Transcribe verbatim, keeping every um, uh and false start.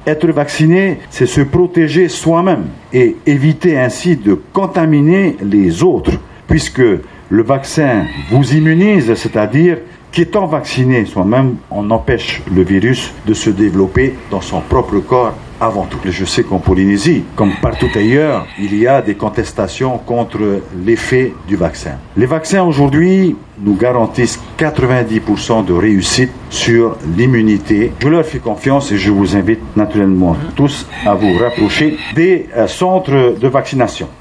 Être vacciné, c'est se protéger soi-même et éviter ainsi de contaminer les autres, puisque le vaccin vous immunise, c'est-à-dire qu'étant vacciné soi-même, on empêche le virus de se développer dans son propre corps avant tout. Je sais qu'en Polynésie, comme partout ailleurs, il y a des contestations contre l'effet du vaccin. Les vaccins aujourd'hui nous garantissent quatre-vingt-dix pour cent de réussite sur l'immunité. Je leur fais confiance et je vous invite naturellement tous à vous rapprocher des centres de vaccination.